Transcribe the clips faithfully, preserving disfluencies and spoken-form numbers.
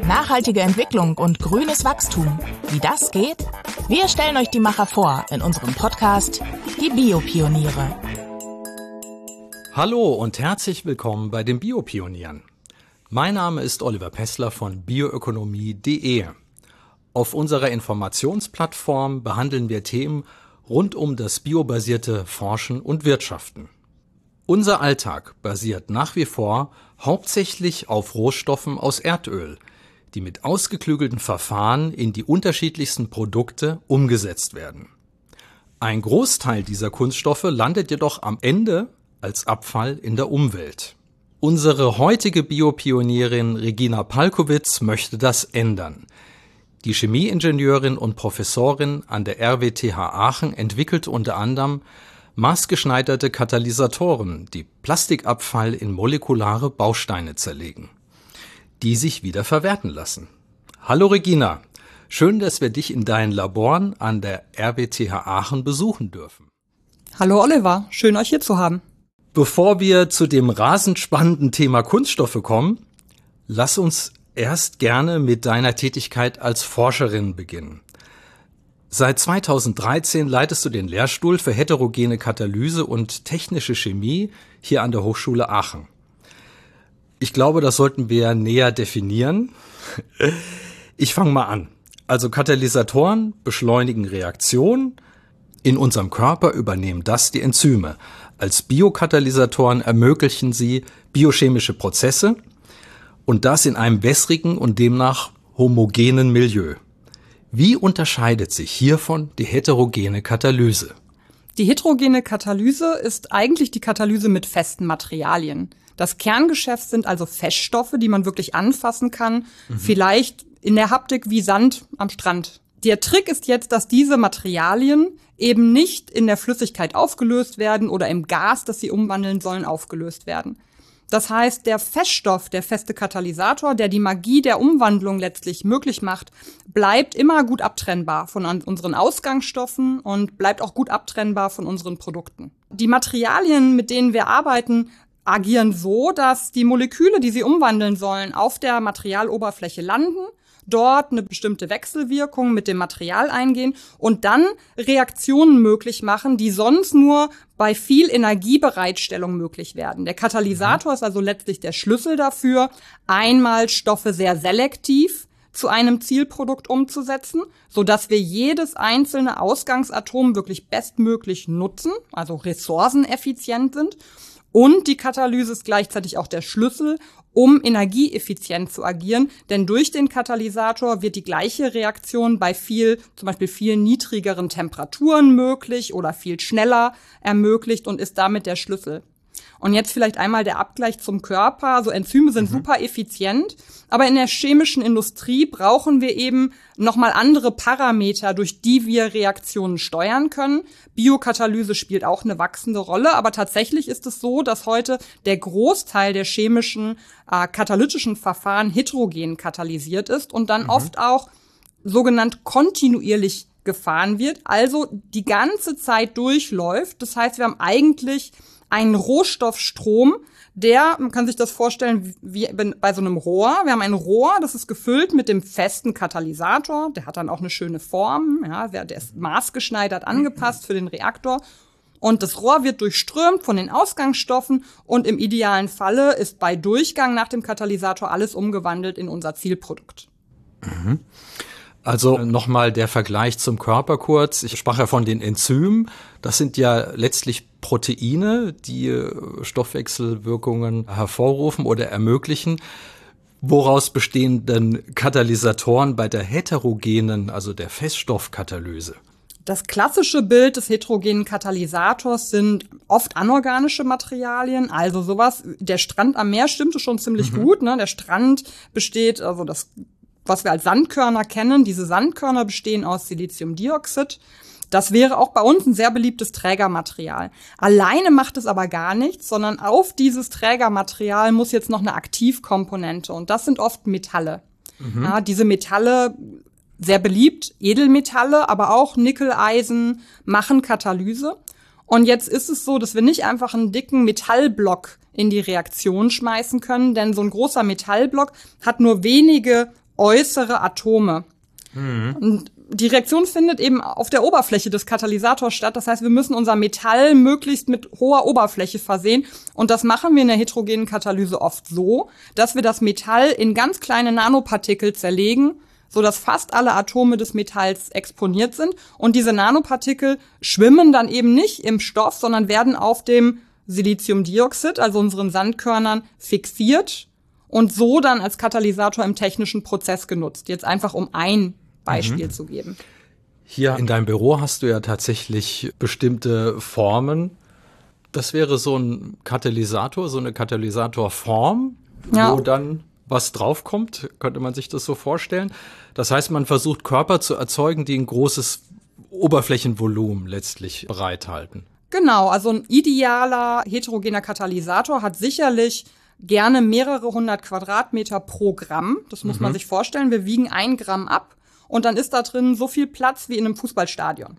Nachhaltige Entwicklung und grünes Wachstum. Wie das geht? Wir stellen euch die Macher vor in unserem Podcast Die Biopioniere. Hallo und herzlich willkommen bei den Biopionieren. Mein Name ist Oliver Pessler von bioökonomie punkt de. Auf unserer Informationsplattform behandeln wir Themen rund um das biobasierte Forschen und Wirtschaften. Unser Alltag basiert nach wie vor hauptsächlich auf Rohstoffen aus Erdöl, die mit ausgeklügelten Verfahren in die unterschiedlichsten Produkte umgesetzt werden. Ein Großteil dieser Kunststoffe landet jedoch am Ende als Abfall in der Umwelt. Unsere heutige Biopionierin Regina Palkowitz möchte das ändern. Die Chemieingenieurin und Professorin an der R W T H Aachen entwickelt unter anderem maßgeschneiderte Katalysatoren, die Plastikabfall in molekulare Bausteine zerlegen, die sich wieder verwerten lassen. Hallo Regina, schön, dass wir dich in deinen Laboren an der R W T H Aachen besuchen dürfen. Hallo Oliver, schön euch hier zu haben. Bevor wir zu dem rasend spannenden Thema Kunststoffe kommen, lass uns erst gerne mit deiner Tätigkeit als Forscherin beginnen. Seit zweitausenddreizehn leitest du den Lehrstuhl für heterogene Katalyse und technische Chemie hier an der Hochschule Aachen. Ich glaube, das sollten wir näher definieren. Ich fange mal an. Also Katalysatoren beschleunigen Reaktionen. In unserem Körper übernehmen das die Enzyme. Als Biokatalysatoren ermöglichen sie biochemische Prozesse und das in einem wässrigen und demnach homogenen Milieu. Wie unterscheidet sich hiervon die heterogene Katalyse? Die heterogene Katalyse ist eigentlich die Katalyse mit festen Materialien. Das Kerngeschäft sind also Feststoffe, die man wirklich anfassen kann, mhm. vielleicht in der Haptik wie Sand am Strand. Der Trick ist jetzt, dass diese Materialien eben nicht in der Flüssigkeit aufgelöst werden oder im Gas, das sie umwandeln sollen, aufgelöst werden. Das heißt, der Feststoff, der feste Katalysator, der die Magie der Umwandlung letztlich möglich macht, bleibt immer gut abtrennbar von unseren Ausgangsstoffen und bleibt auch gut abtrennbar von unseren Produkten. Die Materialien, mit denen wir arbeiten, agieren so, dass die Moleküle, die sie umwandeln sollen, auf der Materialoberfläche landen, dort eine bestimmte Wechselwirkung mit dem Material eingehen und dann Reaktionen möglich machen, die sonst nur bei viel Energiebereitstellung möglich werden. Der Katalysator ist also letztlich der Schlüssel dafür, einmal Stoffe sehr selektiv zu einem Zielprodukt umzusetzen, sodass wir jedes einzelne Ausgangsatom wirklich bestmöglich nutzen, also ressourceneffizient sind. Und die Katalyse ist gleichzeitig auch der Schlüssel, um energieeffizient zu agieren. Denn durch den Katalysator wird die gleiche Reaktion bei viel, zum Beispiel viel niedrigeren Temperaturen möglich oder viel schneller ermöglicht und ist damit der Schlüssel. Und jetzt vielleicht einmal der Abgleich zum Körper. Also Enzyme sind mhm. super effizient, aber in der chemischen Industrie brauchen wir eben nochmal andere Parameter, durch die wir Reaktionen steuern können. Biokatalyse spielt auch eine wachsende Rolle, aber tatsächlich ist es so, dass heute der Großteil der chemischen äh, katalytischen Verfahren heterogen katalysiert ist und dann mhm. oft auch sogenannt kontinuierlich gefahren wird, also die ganze Zeit durchläuft. Das heißt, wir haben eigentlich einen Rohstoffstrom, der, man kann sich das vorstellen wie bei so einem Rohr. Wir haben ein Rohr, das ist gefüllt mit dem festen Katalysator. Der hat dann auch eine schöne Form, ja, der ist maßgeschneidert angepasst für den Reaktor. Und das Rohr wird durchströmt von den Ausgangsstoffen und im idealen Falle ist bei Durchgang nach dem Katalysator alles umgewandelt in unser Zielprodukt. Mhm. Also nochmal der Vergleich zum Körper kurz. Ich sprach ja von den Enzymen. Das sind ja letztlich Proteine, die Stoffwechselwirkungen hervorrufen oder ermöglichen. Woraus bestehen denn Katalysatoren bei der heterogenen, also der Feststoffkatalyse? Das klassische Bild des heterogenen Katalysators sind oft anorganische Materialien, also sowas. Der Strand am Meer stimmte schon ziemlich mhm. gut, ne? Der Strand besteht, also das was wir als Sandkörner kennen. Diese Sandkörner bestehen aus Siliziumdioxid. Das wäre auch bei uns ein sehr beliebtes Trägermaterial. Alleine macht es aber gar nichts, sondern auf dieses Trägermaterial muss jetzt noch eine Aktivkomponente. Und das sind oft Metalle. Mhm. Ja, diese Metalle, sehr beliebt, Edelmetalle, aber auch Nickel, Eisen, machen Katalyse. Und jetzt ist es so, dass wir nicht einfach einen dicken Metallblock in die Reaktion schmeißen können, denn so ein großer Metallblock hat nur wenige äußere Atome. Mhm. Und die Reaktion findet eben auf der Oberfläche des Katalysators statt. Das heißt, wir müssen unser Metall möglichst mit hoher Oberfläche versehen. Und das machen wir in der heterogenen Katalyse oft so, dass wir das Metall in ganz kleine Nanopartikel zerlegen, sodass fast alle Atome des Metalls exponiert sind. Und diese Nanopartikel schwimmen dann eben nicht im Stoff, sondern werden auf dem Siliziumdioxid, also unseren Sandkörnern, fixiert und so dann als Katalysator im technischen Prozess genutzt. Jetzt einfach um ein Beispiel mhm. zu geben. Hier in deinem Büro hast du ja tatsächlich bestimmte Formen. Das wäre so ein Katalysator, so eine Katalysatorform, ja. wo dann was draufkommt. Könnte man sich das so vorstellen? Das heißt, man versucht Körper zu erzeugen, die ein großes Oberflächenvolumen letztlich bereithalten. Genau, also ein idealer heterogener Katalysator hat sicherlich gerne mehrere hundert Quadratmeter pro Gramm. Das muss mhm. man sich vorstellen. Wir wiegen ein Gramm ab. Und dann ist da drin so viel Platz wie in einem Fußballstadion.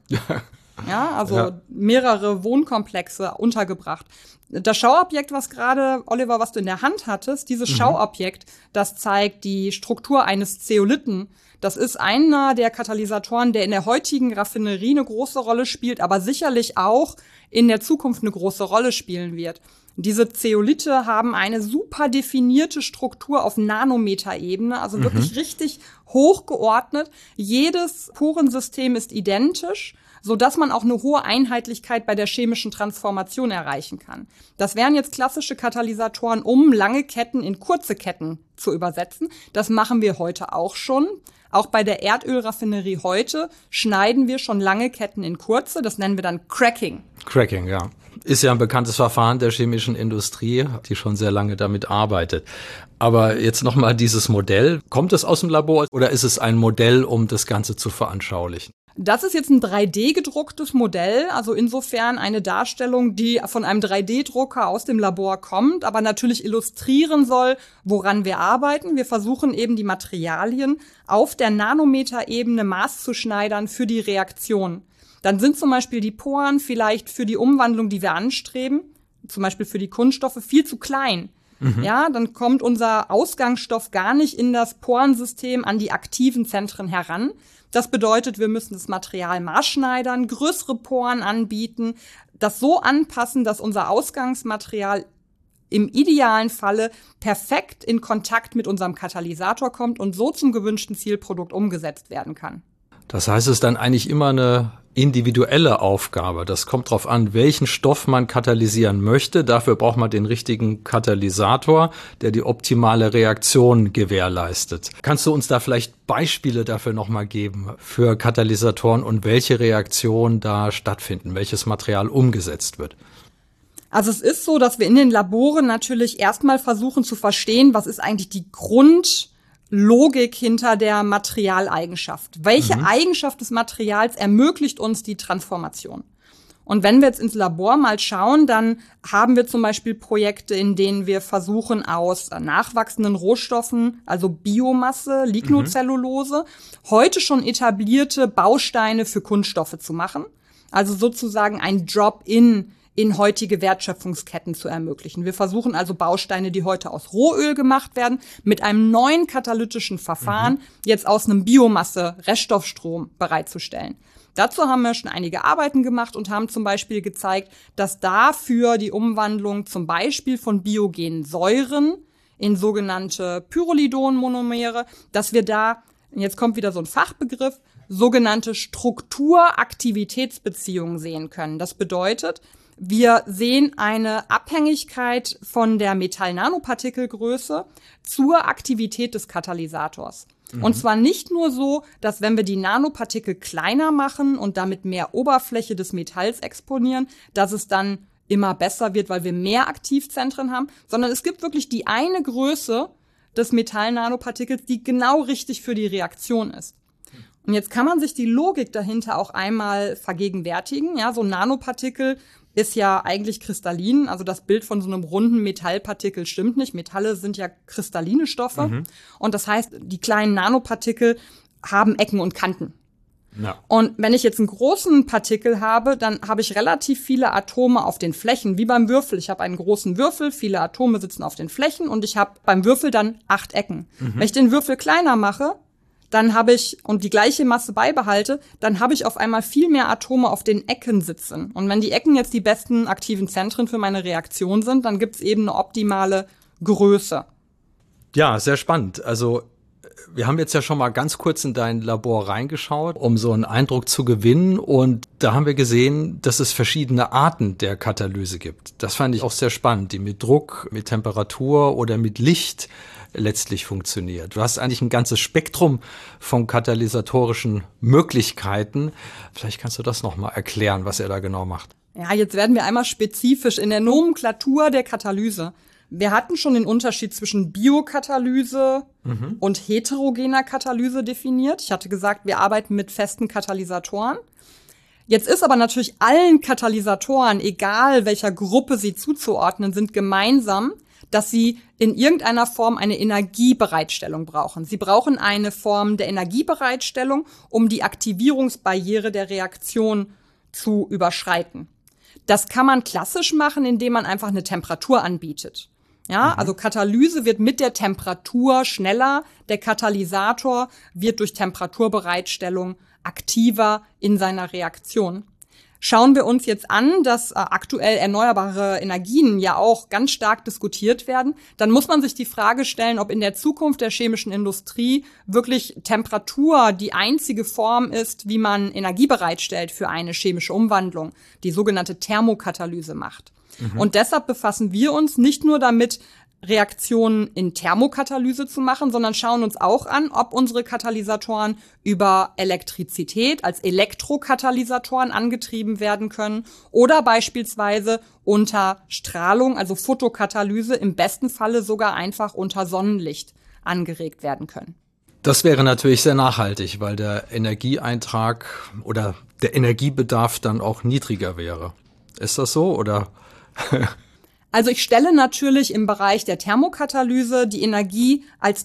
Ja, also ja. mehrere Wohnkomplexe untergebracht. Das Schauobjekt, was gerade, Oliver, was du in der Hand hattest, dieses mhm. Schauobjekt, das zeigt die Struktur eines Zeolithen. Das ist einer der Katalysatoren, der in der heutigen Raffinerie eine große Rolle spielt, aber sicherlich auch in der Zukunft eine große Rolle spielen wird. Diese Zeolithe haben eine super definierte Struktur auf Nanometerebene, also wirklich mhm. richtig hoch geordnet. Jedes Porensystem ist identisch, sodass man auch eine hohe Einheitlichkeit bei der chemischen Transformation erreichen kann. Das wären jetzt klassische Katalysatoren, um lange Ketten in kurze Ketten zu übersetzen. Das machen wir heute auch schon. Auch bei der Erdölraffinerie heute schneiden wir schon lange Ketten in kurze. Das nennen wir dann Cracking. Cracking, ja. Ist ja ein bekanntes Verfahren der chemischen Industrie, die schon sehr lange damit arbeitet. Aber jetzt nochmal dieses Modell. Kommt es aus dem Labor oder ist es ein Modell, um das Ganze zu veranschaulichen? Das ist jetzt ein drei D gedrucktes Modell, also insofern eine Darstellung, die von einem drei D Drucker aus dem Labor kommt, aber natürlich illustrieren soll, woran wir arbeiten. Wir versuchen eben die Materialien auf der Nanometerebene maßzuschneidern für die Reaktion. Dann sind zum Beispiel die Poren vielleicht für die Umwandlung, die wir anstreben, zum Beispiel für die Kunststoffe, viel zu klein. Mhm. Ja, dann kommt unser Ausgangsstoff gar nicht in das Porensystem an die aktiven Zentren heran. Das bedeutet, wir müssen das Material maßschneidern, größere Poren anbieten, das so anpassen, dass unser Ausgangsmaterial im idealen Falle perfekt in Kontakt mit unserem Katalysator kommt und so zum gewünschten Zielprodukt umgesetzt werden kann. Das heißt, es ist dann eigentlich immer eine individuelle Aufgabe. Das kommt darauf an, welchen Stoff man katalysieren möchte. Dafür braucht man den richtigen Katalysator, der die optimale Reaktion gewährleistet. Kannst du uns da vielleicht Beispiele dafür nochmal geben für Katalysatoren und welche Reaktionen da stattfinden, welches Material umgesetzt wird? Also es ist so, dass wir in den Laboren natürlich erstmal versuchen zu verstehen, was ist eigentlich die Grund Logik hinter der Materialeigenschaft. Welche mhm. Eigenschaft des Materials ermöglicht uns die Transformation? Und wenn wir jetzt ins Labor mal schauen, dann haben wir zum Beispiel Projekte, in denen wir versuchen, aus nachwachsenden Rohstoffen, also Biomasse, Lignocellulose, mhm. heute schon etablierte Bausteine für Kunststoffe zu machen. Also sozusagen ein Drop-in in heutige Wertschöpfungsketten zu ermöglichen. Wir versuchen also Bausteine, die heute aus Rohöl gemacht werden, mit einem neuen katalytischen Verfahren mhm. jetzt aus einem Biomasse-Reststoffstrom bereitzustellen. Dazu haben wir schon einige Arbeiten gemacht und haben zum Beispiel gezeigt, dass dafür die Umwandlung zum Beispiel von biogenen Säuren in sogenannte Pyrrolidon-Monomere, dass wir da, jetzt kommt wieder so ein Fachbegriff, sogenannte Struktur-Aktivitätsbeziehungen sehen können. Das bedeutet, wir sehen eine Abhängigkeit von der Metall-Nanopartikelgröße zur Aktivität des Katalysators. Mhm. Und zwar nicht nur so, dass wenn wir die Nanopartikel kleiner machen und damit mehr Oberfläche des Metalls exponieren, dass es dann immer besser wird, weil wir mehr Aktivzentren haben, sondern es gibt wirklich die eine Größe des Metall-Nanopartikels, die genau richtig für die Reaktion ist. Und jetzt kann man sich die Logik dahinter auch einmal vergegenwärtigen. Ja, so ein Nanopartikel ist ja eigentlich kristallin, also das Bild von so einem runden Metallpartikel stimmt nicht. Metalle sind ja kristalline Stoffe. Mhm. Und das heißt, die kleinen Nanopartikel haben Ecken und Kanten. Ja. Und wenn ich jetzt einen großen Partikel habe, dann habe ich relativ viele Atome auf den Flächen, wie beim Würfel. Ich habe einen großen Würfel, viele Atome sitzen auf den Flächen und ich habe beim Würfel dann acht Ecken. Mhm. Wenn ich den Würfel kleiner mache, dann habe ich, und die gleiche Masse beibehalte, dann habe ich auf einmal viel mehr Atome auf den Ecken sitzen. Und wenn die Ecken jetzt die besten aktiven Zentren für meine Reaktion sind, dann gibt es eben eine optimale Größe. Ja, sehr spannend. Also wir haben jetzt ja schon mal ganz kurz in dein Labor reingeschaut, um so einen Eindruck zu gewinnen. Und da haben wir gesehen, dass es verschiedene Arten der Katalyse gibt. Das fand ich auch sehr spannend, die mit Druck, mit Temperatur oder mit Licht letztlich funktioniert. Du hast eigentlich ein ganzes Spektrum von katalysatorischen Möglichkeiten. Vielleicht kannst du das noch mal erklären, was er da genau macht. Ja, jetzt werden wir einmal spezifisch in der Nomenklatur der Katalyse. Wir hatten schon den Unterschied zwischen Biokatalyse mhm. und heterogener Katalyse definiert. Ich hatte gesagt, wir arbeiten mit festen Katalysatoren. Jetzt ist aber natürlich allen Katalysatoren, egal welcher Gruppe sie zuzuordnen sind, gemeinsam, dass sie in irgendeiner Form eine Energiebereitstellung brauchen. Sie brauchen eine Form der Energiebereitstellung, um die Aktivierungsbarriere der Reaktion zu überschreiten. Das kann man klassisch machen, indem man einfach eine Temperatur anbietet. Ja, mhm. also Katalyse wird mit der Temperatur schneller. Der Katalysator wird durch Temperaturbereitstellung aktiver in seiner Reaktion. Schauen wir uns jetzt an, dass äh, aktuell erneuerbare Energien ja auch ganz stark diskutiert werden, dann muss man sich die Frage stellen, ob in der Zukunft der chemischen Industrie wirklich Temperatur die einzige Form ist, wie man Energie bereitstellt für eine chemische Umwandlung, die sogenannte Thermokatalyse macht. Mhm. Und deshalb befassen wir uns nicht nur damit, Reaktionen in Thermokatalyse zu machen, sondern schauen uns auch an, ob unsere Katalysatoren über Elektrizität als Elektrokatalysatoren angetrieben werden können oder beispielsweise unter Strahlung, also Photokatalyse, im besten Falle sogar einfach unter Sonnenlicht angeregt werden können. Das wäre natürlich sehr nachhaltig, weil der Energieeintrag oder der Energiebedarf dann auch niedriger wäre. Ist das so oder? Also ich stelle natürlich im Bereich der Thermokatalyse die Energie als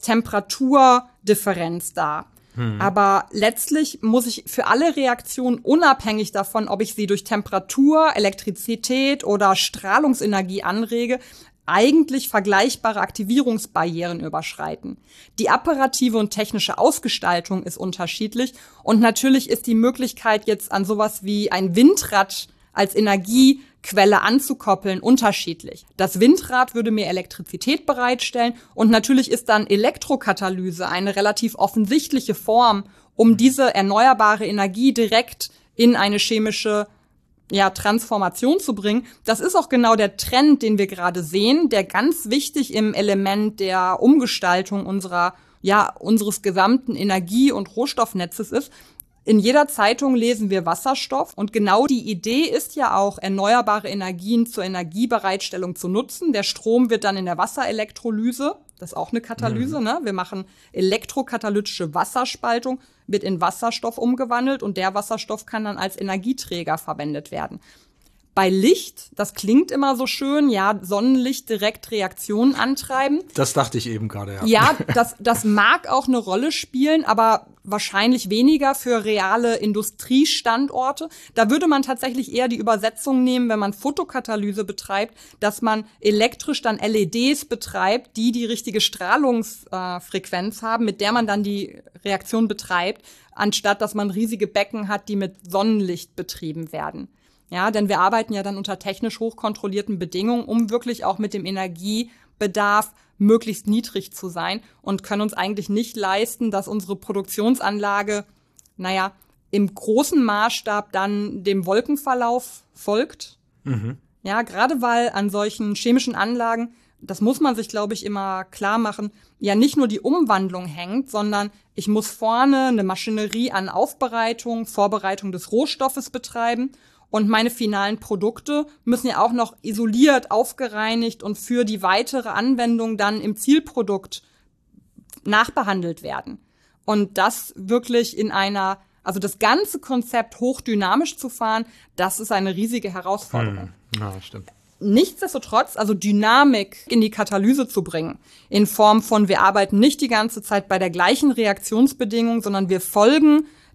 Temperaturdifferenz dar. Hm. Aber letztlich muss ich für alle Reaktionen, unabhängig davon, ob ich sie durch Temperatur, Elektrizität oder Strahlungsenergie anrege, eigentlich vergleichbare Aktivierungsbarrieren überschreiten. Die apparative und technische Ausgestaltung ist unterschiedlich und natürlich ist die Möglichkeit jetzt an sowas wie ein Windrad als Energiequelle anzukoppeln unterschiedlich. Das Windrad würde mir Elektrizität bereitstellen und natürlich ist dann Elektrokatalyse eine relativ offensichtliche Form, um diese erneuerbare Energie direkt in eine chemische ja, Transformation zu bringen. Das ist auch genau der Trend, den wir gerade sehen, der ganz wichtig im Element der Umgestaltung unserer, ja, unseres gesamten Energie- und Rohstoffnetzes ist. In jeder Zeitung lesen wir Wasserstoff und genau die Idee ist ja auch, erneuerbare Energien zur Energiebereitstellung zu nutzen. Der Strom wird dann in der Wasserelektrolyse, das ist auch eine Katalyse, mhm. ne? Wir machen elektrokatalytische Wasserspaltung, wird in Wasserstoff umgewandelt und der Wasserstoff kann dann als Energieträger verwendet werden. Bei Licht, das klingt immer so schön, ja, Sonnenlicht direkt Reaktionen antreiben. Das dachte ich eben gerade, ja. Ja, das, das mag auch eine Rolle spielen, aber wahrscheinlich weniger für reale Industriestandorte. Da würde man tatsächlich eher die Übersetzung nehmen, wenn man Photokatalyse betreibt, dass man elektrisch dann L E Ds betreibt, die die richtige Strahlungsfrequenz äh, haben, mit der man dann die Reaktion betreibt, anstatt dass man riesige Becken hat, die mit Sonnenlicht betrieben werden. Ja, denn wir arbeiten ja dann unter technisch hochkontrollierten Bedingungen, um wirklich auch mit dem Energiebedarf möglichst niedrig zu sein und können uns eigentlich nicht leisten, dass unsere Produktionsanlage, naja, im großen Maßstab dann dem Wolkenverlauf folgt. Mhm. Ja, gerade weil an solchen chemischen Anlagen, das muss man sich, glaube ich, immer klar machen, ja nicht nur die Umwandlung hängt, sondern ich muss vorne eine Maschinerie an Aufbereitung, Vorbereitung des Rohstoffes betreiben. Und meine finalen Produkte müssen ja auch noch isoliert, aufgereinigt und für die weitere Anwendung dann im Zielprodukt nachbehandelt werden. Und das wirklich in einer, also das ganze Konzept hochdynamisch zu fahren, das ist eine riesige Herausforderung. Hm. Ja, stimmt. Nichtsdestotrotz, also Dynamik in die Katalyse zu bringen, in Form von, wir arbeiten nicht die ganze Zeit bei der gleichen Reaktionsbedingung, sondern wir folgen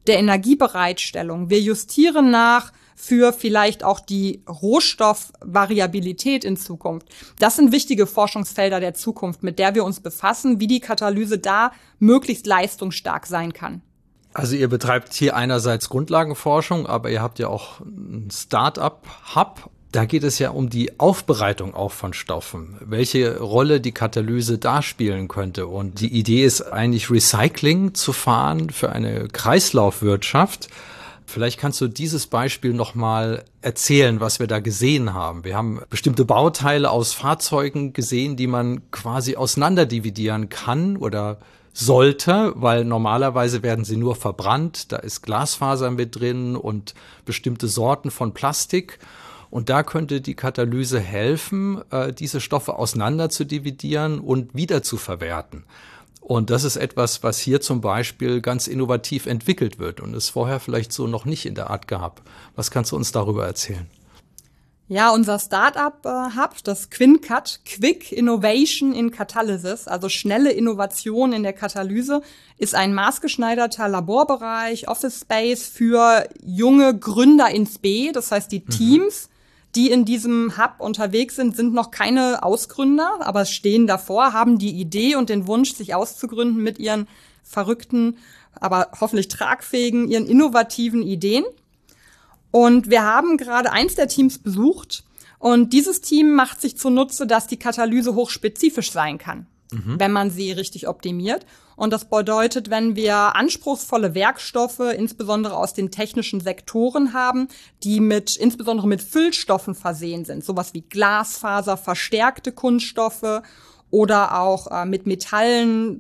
der Energiebereitstellung. Wir justieren nach für vielleicht auch die Rohstoffvariabilität in Zukunft. Das sind wichtige Forschungsfelder der Zukunft, mit der wir uns befassen, wie die Katalyse da möglichst leistungsstark sein kann. Also ihr betreibt hier einerseits Grundlagenforschung, aber ihr habt ja auch ein Start-up-Hub. Da geht es ja um die Aufbereitung auch von Stoffen, welche Rolle die Katalyse da spielen könnte. Und die Idee ist eigentlich, Recycling zu fahren für eine Kreislaufwirtschaft. Vielleicht kannst du dieses Beispiel nochmal erzählen, was wir da gesehen haben. Wir haben bestimmte Bauteile aus Fahrzeugen gesehen, die man quasi auseinanderdividieren kann oder sollte, weil normalerweise werden sie nur verbrannt. Da ist Glasfaser mit drin und bestimmte Sorten von Plastik. Und da könnte die Katalyse helfen, diese Stoffe auseinander zu dividieren und wieder zu verwerten. Und das ist etwas, was hier zum Beispiel ganz innovativ entwickelt wird und es vorher vielleicht so noch nicht in der Art gab. Was kannst du uns darüber erzählen? Ja, unser Start-up-Hub, äh, das QuinCat, Quick Innovation in Catalysis, also schnelle Innovation in der Katalyse, ist ein maßgeschneiderter Laborbereich, Office Space für junge Gründer ins B. Das heißt, die Teams, die in diesem Hub unterwegs sind, sind noch keine Ausgründer, aber stehen davor, haben die Idee und den Wunsch, sich auszugründen mit ihren verrückten, aber hoffentlich tragfähigen, ihren innovativen Ideen. Und wir haben gerade eins der Teams besucht und dieses Team macht sich zunutze, dass die Katalyse hochspezifisch sein kann, mhm. wenn man sie richtig optimiert. Und das bedeutet, wenn wir anspruchsvolle Werkstoffe, insbesondere aus den technischen Sektoren haben, die mit insbesondere mit Füllstoffen versehen sind, sowas wie Glasfaser, verstärkte Kunststoffe oder auch äh, mit Metallen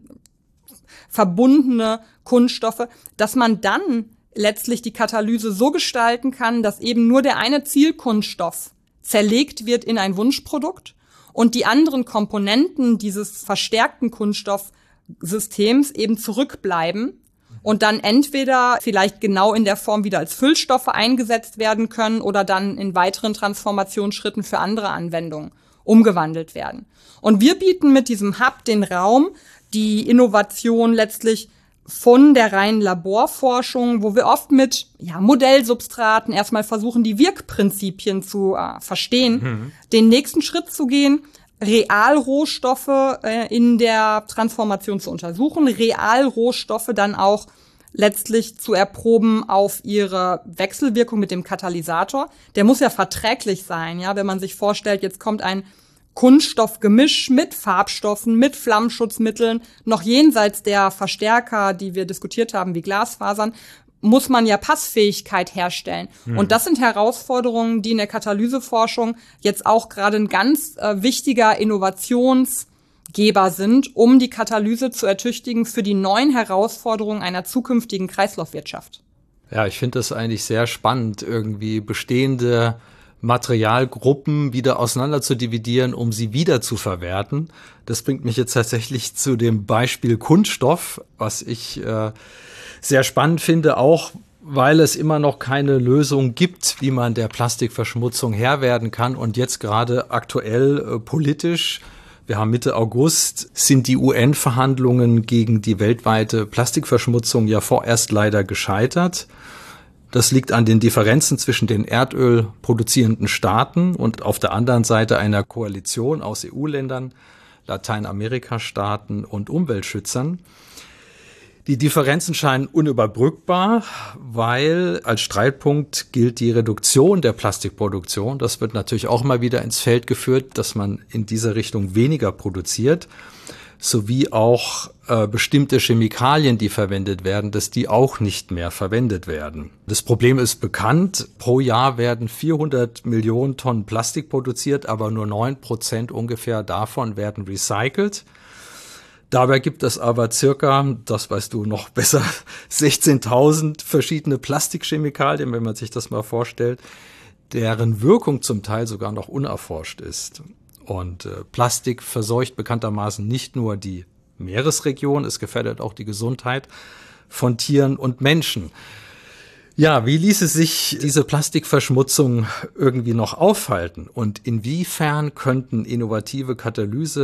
verbundene Kunststoffe, dass man dann letztlich die Katalyse so gestalten kann, dass eben nur der eine Zielkunststoff zerlegt wird in ein Wunschprodukt und die anderen Komponenten dieses verstärkten Kunststoffsystems eben zurückbleiben und dann entweder vielleicht genau in der Form wieder als Füllstoffe eingesetzt werden können oder dann in weiteren Transformationsschritten für andere Anwendungen umgewandelt werden. Und wir bieten mit diesem Hub den Raum, die Innovation letztlich von der reinen Laborforschung, wo wir oft mit ja, Modellsubstraten erstmal versuchen, die Wirkprinzipien zu äh, verstehen, mhm. den nächsten Schritt zu gehen, Realrohstoffe äh, in der Transformation zu untersuchen, Realrohstoffe dann auch letztlich zu erproben auf ihre Wechselwirkung mit dem Katalysator. Der muss ja verträglich sein, ja, wenn man sich vorstellt, jetzt kommt ein Kunststoffgemisch mit Farbstoffen, mit Flammschutzmitteln, noch jenseits der Verstärker, die wir diskutiert haben, wie Glasfasern, muss man ja Passfähigkeit herstellen. Mhm. Und das sind Herausforderungen, die in der Katalyseforschung jetzt auch gerade ein ganz äh, wichtiger Innovationsgeber sind, um die Katalyse zu ertüchtigen für die neuen Herausforderungen einer zukünftigen Kreislaufwirtschaft. Ja, ich finde das eigentlich sehr spannend, irgendwie bestehende Materialgruppen wieder auseinander zu dividieren, um sie wieder zu verwerten. Das bringt mich jetzt tatsächlich zu dem Beispiel Kunststoff, was ich äh, sehr spannend finde, auch weil es immer noch keine Lösung gibt, wie man der Plastikverschmutzung Herr werden kann. Und jetzt gerade aktuell äh, politisch, wir haben Mitte August, sind die U N-Verhandlungen gegen die weltweite Plastikverschmutzung ja vorerst leider gescheitert. Das liegt an den Differenzen zwischen den erdölproduzierenden Staaten und auf der anderen Seite einer Koalition aus E U-Ländern, Lateinamerika-Staaten und Umweltschützern. Die Differenzen scheinen unüberbrückbar, weil als Streitpunkt gilt die Reduktion der Plastikproduktion. Das wird natürlich auch mal wieder ins Feld geführt, dass man in dieser Richtung weniger produziert, sowie auch äh, bestimmte Chemikalien, die verwendet werden, dass die auch nicht mehr verwendet werden. Das Problem ist bekannt. Pro Jahr werden vierhundert Millionen Tonnen Plastik produziert, aber nur neun Prozent ungefähr davon werden recycelt. Dabei gibt es aber circa, das weißt du noch besser, sechzehntausend verschiedene Plastikchemikalien, wenn man sich das mal vorstellt, deren Wirkung zum Teil sogar noch unerforscht ist. Und äh, Plastik verseucht bekanntermaßen nicht nur die Meeresregion, es gefährdet auch die Gesundheit von Tieren und Menschen. Ja, wie ließe sich diese Plastikverschmutzung irgendwie noch aufhalten? Und inwiefern könnten innovative Katalyse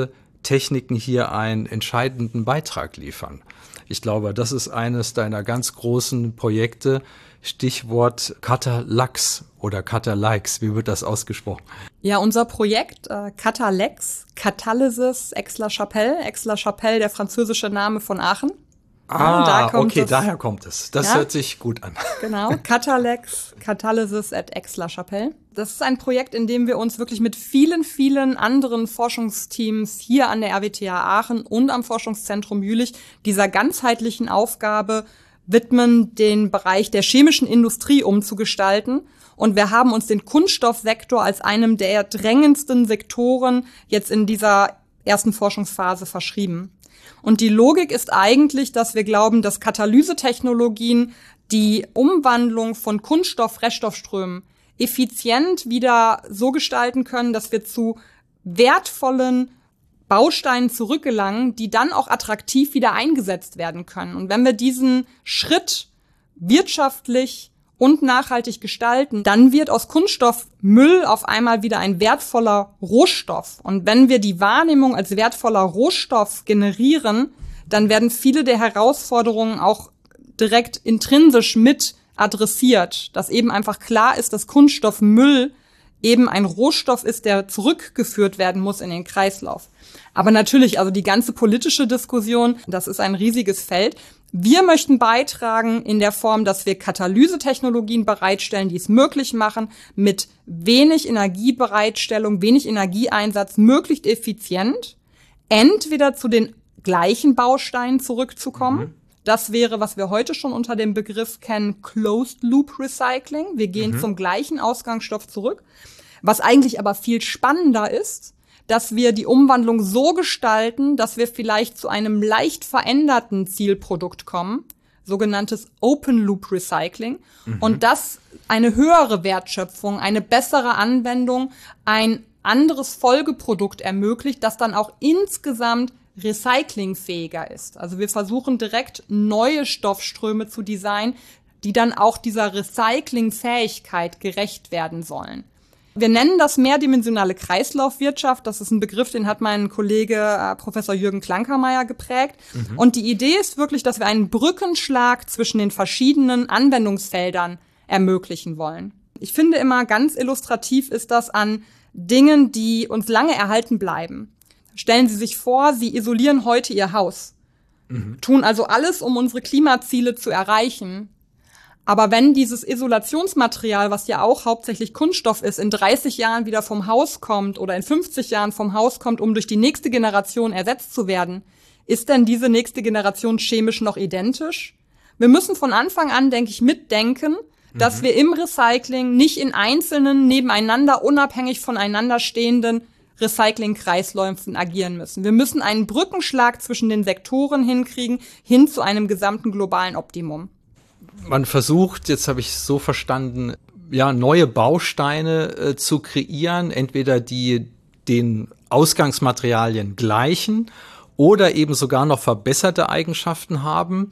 Techniken hier einen entscheidenden Beitrag liefern. Ich glaube, das ist eines deiner ganz großen Projekte. Stichwort Catalux oder Catalyx. Wie wird das ausgesprochen? Ja, unser Projekt äh, Catalyx, Catalysis Aix-la-Chapelle. Aix-la-Chapelle, der französische Name von Aachen. Ah, ja, da kommt okay, das, daher kommt es. Das ja? hört sich gut an. Genau, Catalyx, Catalysis at Aix-la-Chapelle. Das ist ein Projekt, in dem wir uns wirklich mit vielen, vielen anderen Forschungsteams hier an der R W T H Aachen und am Forschungszentrum Jülich dieser ganzheitlichen Aufgabe widmen, den Bereich der chemischen Industrie umzugestalten. Und wir haben uns den Kunststoffsektor als einem der drängendsten Sektoren jetzt in dieser ersten Forschungsphase verschrieben. Und die Logik ist eigentlich, dass wir glauben, dass Katalysetechnologien die Umwandlung von Kunststoff-Reststoffströmen effizient wieder so gestalten können, dass wir zu wertvollen Bausteinen zurückgelangen, die dann auch attraktiv wieder eingesetzt werden können. Und wenn wir diesen Schritt wirtschaftlich und nachhaltig gestalten, dann wird aus Kunststoff Müll auf einmal wieder ein wertvoller Rohstoff. Und wenn wir die Wahrnehmung als wertvoller Rohstoff generieren, dann werden viele der Herausforderungen auch direkt intrinsisch mit adressiert, dass eben einfach klar ist, dass Kunststoffmüll eben ein Rohstoff ist, der zurückgeführt werden muss in den Kreislauf. Aber natürlich, also die ganze politische Diskussion, das ist ein riesiges Feld. Wir möchten beitragen in der Form, dass wir Katalysetechnologien bereitstellen, die es möglich machen, mit wenig Energiebereitstellung, wenig Energieeinsatz, möglichst effizient, entweder zu den gleichen Bausteinen zurückzukommen. Mhm. Das wäre, was wir heute schon unter dem Begriff kennen, Closed Loop Recycling. Wir gehen mhm. zum gleichen Ausgangsstoff zurück. Was eigentlich aber viel spannender ist, dass wir die Umwandlung so gestalten, dass wir vielleicht zu einem leicht veränderten Zielprodukt kommen, sogenanntes Open Loop Recycling, mhm. und das eine höhere Wertschöpfung, eine bessere Anwendung, ein anderes Folgeprodukt ermöglicht, das dann auch insgesamt recyclingfähiger ist. Also wir versuchen direkt neue Stoffströme zu designen, die dann auch dieser Recyclingfähigkeit gerecht werden sollen. Wir nennen das mehrdimensionale Kreislaufwirtschaft. Das ist ein Begriff, den hat mein Kollege äh, Professor Jürgen Klankermeier geprägt. Mhm. Und die Idee ist wirklich, dass wir einen Brückenschlag zwischen den verschiedenen Anwendungsfeldern ermöglichen wollen. Ich finde immer ganz illustrativ ist das an Dingen, die uns lange erhalten bleiben. Stellen Sie sich vor, Sie isolieren heute Ihr Haus, mhm. tun also alles, um unsere Klimaziele zu erreichen. Aber wenn dieses Isolationsmaterial, was ja auch hauptsächlich Kunststoff ist, in dreißig Jahren wieder vom Haus kommt oder in fünfzig Jahren vom Haus kommt, um durch die nächste Generation ersetzt zu werden, ist denn diese nächste Generation chemisch noch identisch? Wir müssen von Anfang an, denke ich, mitdenken, mhm. dass wir im Recycling nicht in einzelnen, nebeneinander, unabhängig voneinander stehenden Recycling-Kreisläufen agieren müssen. Wir müssen einen Brückenschlag zwischen den Sektoren hinkriegen, hin zu einem gesamten globalen Optimum. Man versucht, jetzt habe ich so verstanden, ja, neue Bausteine äh, zu kreieren, entweder die den Ausgangsmaterialien gleichen oder eben sogar noch verbesserte Eigenschaften haben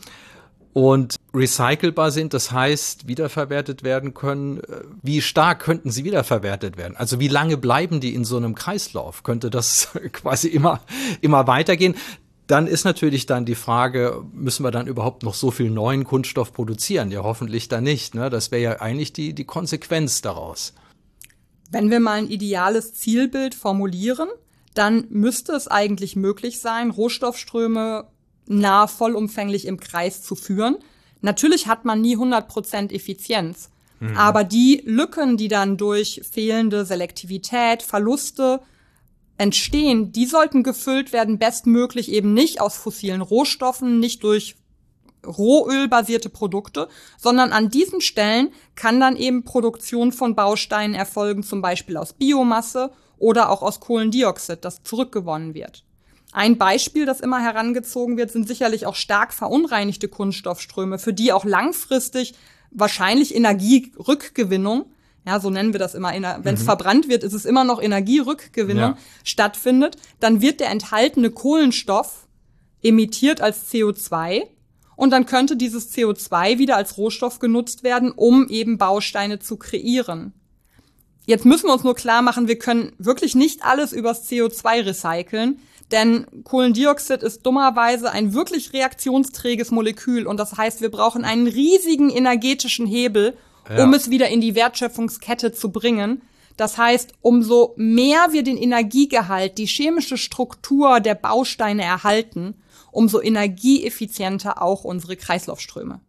und recycelbar sind, das heißt, wiederverwertet werden können. Wie stark könnten sie wiederverwertet werden? Also wie lange bleiben die in so einem Kreislauf? Könnte das quasi immer, immer weitergehen? Dann ist natürlich dann die Frage, müssen wir dann überhaupt noch so viel neuen Kunststoff produzieren? Ja, hoffentlich dann nicht. Ne? Das wäre ja eigentlich die, die Konsequenz daraus. Wenn wir mal ein ideales Zielbild formulieren, dann müsste es eigentlich möglich sein, Rohstoffströme nah vollumfänglich im Kreis zu führen. Natürlich hat man nie hundert Prozent Effizienz. Mhm. Aber die Lücken, die dann durch fehlende Selektivität, Verluste entstehen, die sollten gefüllt werden, bestmöglich eben nicht aus fossilen Rohstoffen, nicht durch rohölbasierte Produkte, sondern an diesen Stellen kann dann eben Produktion von Bausteinen erfolgen, zum Beispiel aus Biomasse oder auch aus Kohlendioxid, das zurückgewonnen wird. Ein Beispiel, das immer herangezogen wird, sind sicherlich auch stark verunreinigte Kunststoffströme, für die auch langfristig wahrscheinlich Energierückgewinnung, ja, so nennen wir das immer, wenn es mhm. verbrannt wird, ist es immer noch Energierückgewinnung, ja. stattfindet, dann wird der enthaltene Kohlenstoff emittiert als C O zwei und dann könnte dieses C O zwei wieder als Rohstoff genutzt werden, um eben Bausteine zu kreieren. Jetzt müssen wir uns nur klar machen, wir können wirklich nicht alles übers C O zwei recyceln, denn Kohlendioxid ist dummerweise ein wirklich reaktionsträges Molekül und das heißt, wir brauchen einen riesigen energetischen Hebel, ja. um es wieder in die Wertschöpfungskette zu bringen. Das heißt, umso mehr wir den Energiegehalt, die chemische Struktur der Bausteine erhalten, umso energieeffizienter auch unsere Kreislaufströme.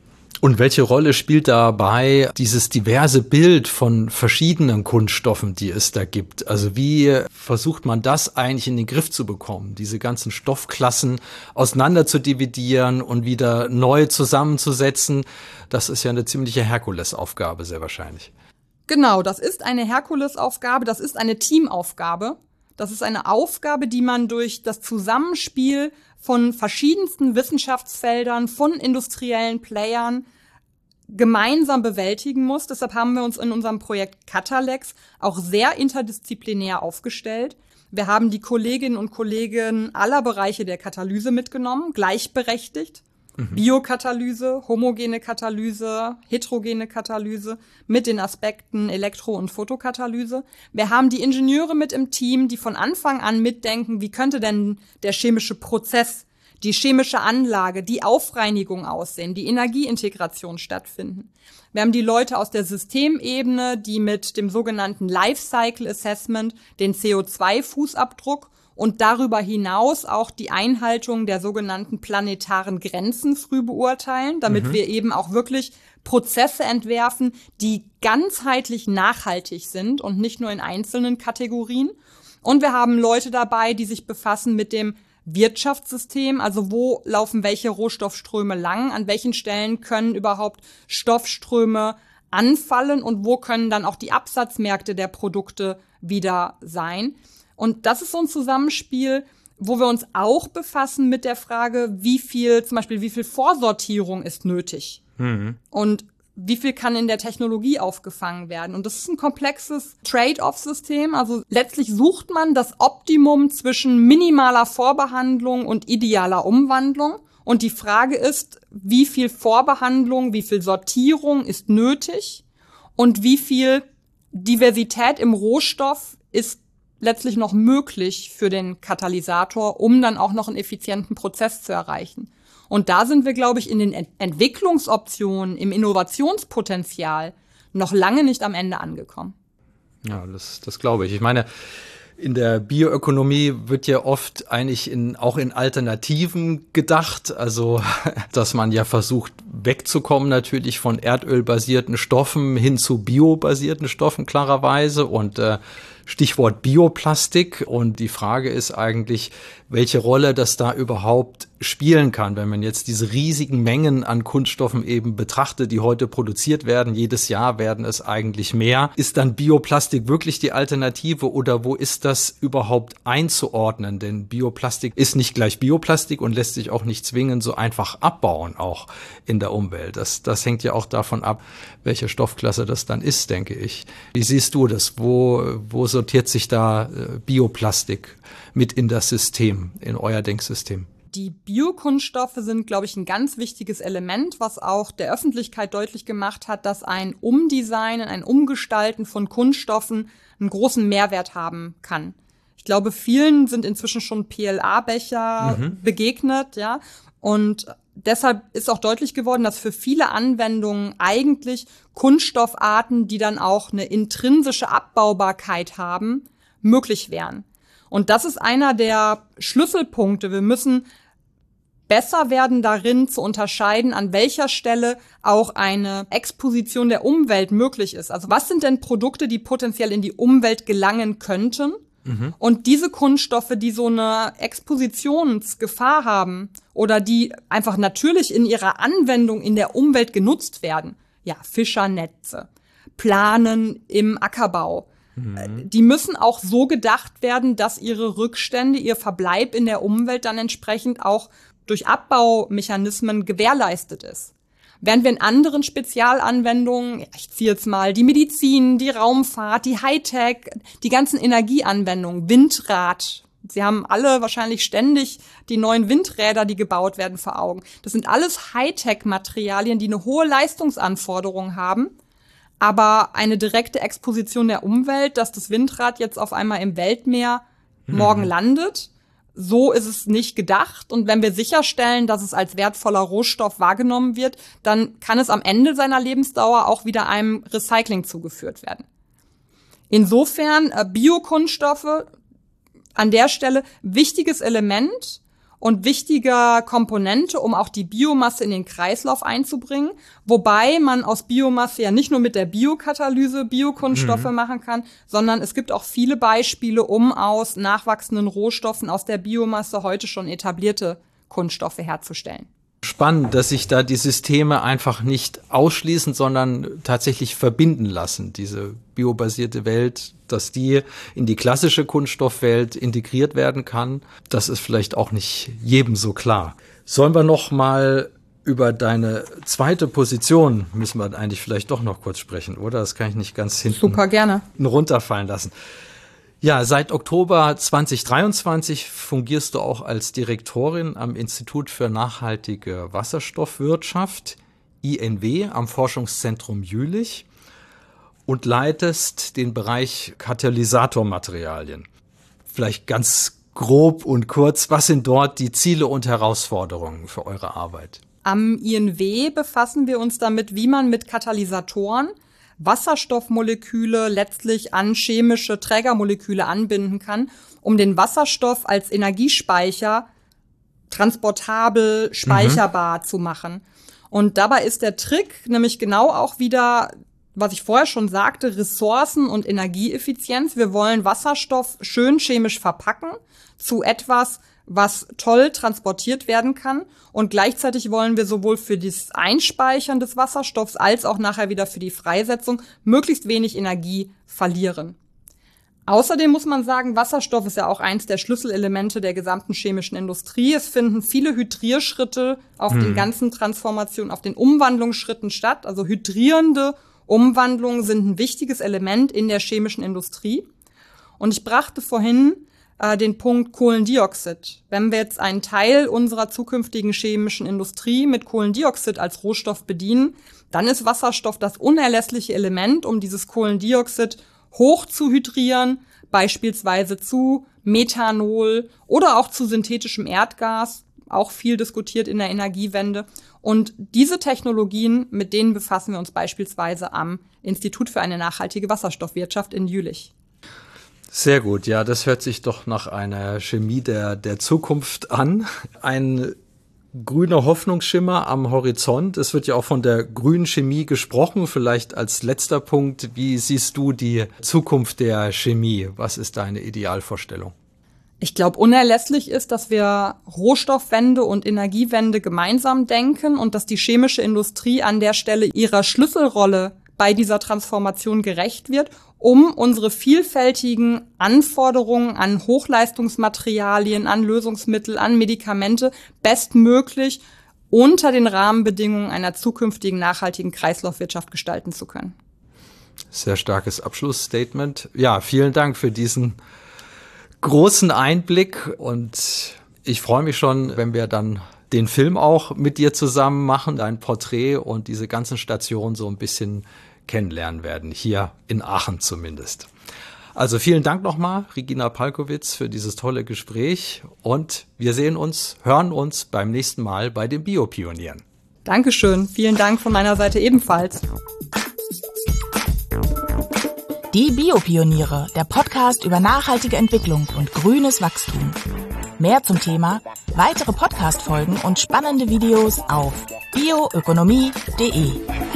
Und welche Rolle spielt dabei dieses diverse Bild von verschiedenen Kunststoffen, die es da gibt? Also wie versucht man das eigentlich in den Griff zu bekommen, diese ganzen Stoffklassen auseinander zu dividieren und wieder neu zusammenzusetzen? Das ist ja eine ziemliche Herkulesaufgabe, sehr wahrscheinlich. Genau, das ist eine Herkulesaufgabe, das ist eine Teamaufgabe. Das ist eine Aufgabe, die man durch das Zusammenspiel von verschiedensten Wissenschaftsfeldern, von industriellen Playern gemeinsam bewältigen muss. Deshalb haben wir uns in unserem Projekt Catalex auch sehr interdisziplinär aufgestellt. Wir haben die Kolleginnen und Kollegen aller Bereiche der Katalyse mitgenommen, gleichberechtigt. Mhm. Biokatalyse, homogene Katalyse, heterogene Katalyse mit den Aspekten Elektro- und Photokatalyse. Wir haben die Ingenieure mit im Team, die von Anfang an mitdenken, wie könnte denn der chemische Prozess, die chemische Anlage, die Aufreinigung aussehen, die Energieintegration stattfinden. Wir haben die Leute aus der Systemebene, die mit dem sogenannten Lifecycle Assessment den C O zwei Fußabdruck und darüber hinaus auch die Einhaltung der sogenannten planetaren Grenzen früh beurteilen, damit mhm. wir eben auch wirklich Prozesse entwerfen, die ganzheitlich nachhaltig sind und nicht nur in einzelnen Kategorien. Und wir haben Leute dabei, die sich befassen mit dem Wirtschaftssystem, also wo laufen welche Rohstoffströme lang, an welchen Stellen können überhaupt Stoffströme anfallen und wo können dann auch die Absatzmärkte der Produkte wieder sein. Und das ist so ein Zusammenspiel, wo wir uns auch befassen mit der Frage, wie viel, zum Beispiel, wie viel Vorsortierung ist nötig? Mhm. Und wie viel kann in der Technologie aufgefangen werden? Und das ist ein komplexes Trade-off-System. Also letztlich sucht man das Optimum zwischen minimaler Vorbehandlung und idealer Umwandlung. Und die Frage ist, wie viel Vorbehandlung, wie viel Sortierung ist nötig? Und wie viel Diversität im Rohstoff ist letztlich noch möglich für den Katalysator, um dann auch noch einen effizienten Prozess zu erreichen. Und da sind wir, glaube ich, in den Ent- Entwicklungsoptionen, im Innovationspotenzial noch lange nicht am Ende angekommen. Ja, das, das glaube ich. Ich meine, in der Bioökonomie wird ja oft eigentlich in, auch in Alternativen gedacht, also dass man ja versucht wegzukommen natürlich von erdölbasierten Stoffen hin zu biobasierten Stoffen klarerweise und äh, Stichwort Bioplastik und die Frage ist eigentlich, welche Rolle das da überhaupt spielen kann, wenn man jetzt diese riesigen Mengen an Kunststoffen eben betrachtet, die heute produziert werden. Jedes Jahr werden es eigentlich mehr. Ist dann Bioplastik wirklich die Alternative oder wo ist das überhaupt einzuordnen? Denn Bioplastik ist nicht gleich Bioplastik und lässt sich auch nicht zwingend so einfach abbauen, auch in der Umwelt. Das, das hängt ja auch davon ab, welche Stoffklasse das dann ist, denke ich. Wie siehst du das? Wo, wo sortiert sich da Bioplastik mit in das System, in euer Denksystem? Die Biokunststoffe sind, glaube ich, ein ganz wichtiges Element, was auch der Öffentlichkeit deutlich gemacht hat, dass ein Umdesignen, ein Umgestalten von Kunststoffen einen großen Mehrwert haben kann. Ich glaube, vielen sind inzwischen schon P L A-Becher mhm. begegnet, ja. Und deshalb ist auch deutlich geworden, dass für viele Anwendungen eigentlich Kunststoffarten, die dann auch eine intrinsische Abbaubarkeit haben, möglich wären. Und das ist einer der Schlüsselpunkte. Wir müssen besser werden darin zu unterscheiden, an welcher Stelle auch eine Exposition der Umwelt möglich ist. Also was sind denn Produkte, die potenziell in die Umwelt gelangen könnten? Mhm. Und diese Kunststoffe, die so eine Expositionsgefahr haben oder die einfach natürlich in ihrer Anwendung in der Umwelt genutzt werden, ja, Fischernetze, Planen im Ackerbau, die müssen auch so gedacht werden, dass ihre Rückstände, ihr Verbleib in der Umwelt dann entsprechend auch durch Abbaumechanismen gewährleistet ist. Während wir in anderen Spezialanwendungen, ich ziehe jetzt mal die Medizin, die Raumfahrt, die Hightech, die ganzen Energieanwendungen, Windrad, Sie haben alle wahrscheinlich ständig die neuen Windräder, die gebaut werden, vor Augen. Das sind alles Hightech-Materialien, die eine hohe Leistungsanforderung haben, aber eine direkte Exposition der Umwelt, dass das Windrad jetzt auf einmal im Weltmeer morgen hm. landet, so ist es nicht gedacht. Und wenn wir sicherstellen, dass es als wertvoller Rohstoff wahrgenommen wird, dann kann es am Ende seiner Lebensdauer auch wieder einem Recycling zugeführt werden. Insofern äh, Biokunststoffe an der Stelle wichtiges Element und wichtige Komponente, um auch die Biomasse in den Kreislauf einzubringen. Wobei man aus Biomasse ja nicht nur mit der Biokatalyse Biokunststoffe mhm. machen kann, sondern es gibt auch viele Beispiele, um aus nachwachsenden Rohstoffen aus der Biomasse heute schon etablierte Kunststoffe herzustellen. Spannend, dass sich da die Systeme einfach nicht ausschließen, sondern tatsächlich verbinden lassen, diese biobasierte Welt, dass die in die klassische Kunststoffwelt integriert werden kann. Das ist vielleicht auch nicht jedem so klar. Sollen wir noch mal über deine zweite Position, müssen wir eigentlich vielleicht doch noch kurz sprechen, oder? Das kann ich nicht ganz hinten Super gerne runterfallen lassen. Ja, seit Oktober zwanzig dreiundzwanzig fungierst du auch als Direktorin am Institut für nachhaltige Wasserstoffwirtschaft, I N W, am Forschungszentrum Jülich und leitest den Bereich Katalysatormaterialien. Vielleicht ganz grob und kurz, was sind dort die Ziele und Herausforderungen für eure Arbeit? Am I N W befassen wir uns damit, wie man mit Katalysatoren Wasserstoffmoleküle letztlich an chemische Trägermoleküle anbinden kann, um den Wasserstoff als Energiespeicher transportabel, speicherbar mhm. zu machen. Und dabei ist der Trick nämlich genau auch wieder, was ich vorher schon sagte, Ressourcen- und Energieeffizienz. Wir wollen Wasserstoff schön chemisch verpacken zu etwas, was toll transportiert werden kann. Und gleichzeitig wollen wir sowohl für das Einspeichern des Wasserstoffs als auch nachher wieder für die Freisetzung möglichst wenig Energie verlieren. Außerdem muss man sagen, Wasserstoff ist ja auch eins der Schlüsselelemente der gesamten chemischen Industrie. Es finden viele Hydrierschritte auf hm. den ganzen Transformationen, auf den Umwandlungsschritten statt. Also hydrierende Umwandlungen sind ein wichtiges Element in der chemischen Industrie. Und ich brachte vorhin den Punkt Kohlendioxid. Wenn wir jetzt einen Teil unserer zukünftigen chemischen Industrie mit Kohlendioxid als Rohstoff bedienen, dann ist Wasserstoff das unerlässliche Element, um dieses Kohlendioxid hoch zu hydrieren, beispielsweise zu Methanol oder auch zu synthetischem Erdgas, auch viel diskutiert in der Energiewende. Und diese Technologien, mit denen befassen wir uns beispielsweise am Institut für eine nachhaltige Wasserstoffwirtschaft in Jülich. Sehr gut, ja, das hört sich doch nach einer Chemie der, der Zukunft an. Ein grüner Hoffnungsschimmer am Horizont. Es wird ja auch von der grünen Chemie gesprochen. Vielleicht als letzter Punkt, wie siehst du die Zukunft der Chemie? Was ist deine Idealvorstellung? Ich glaube, unerlässlich ist, dass wir Rohstoffwende und Energiewende gemeinsam denken und dass die chemische Industrie an der Stelle ihrer Schlüsselrolle bei dieser Transformation gerecht wird, um unsere vielfältigen Anforderungen an Hochleistungsmaterialien, an Lösungsmittel, an Medikamente bestmöglich unter den Rahmenbedingungen einer zukünftigen nachhaltigen Kreislaufwirtschaft gestalten zu können. Sehr starkes Abschlussstatement. Ja, vielen Dank für diesen großen Einblick und ich freue mich schon, wenn wir dann den Film auch mit dir zusammen machen, dein Porträt und diese ganzen Stationen so ein bisschen kennenlernen werden, hier in Aachen zumindest. Also vielen Dank nochmal, Regina Palkowitz, für dieses tolle Gespräch und wir sehen uns, hören uns beim nächsten Mal bei den Biopionieren. Dankeschön, vielen Dank von meiner Seite ebenfalls. Die Biopioniere, der Podcast über nachhaltige Entwicklung und grünes Wachstum. Mehr zum Thema, weitere Podcast-Folgen und spannende Videos auf bioökonomie punkt de.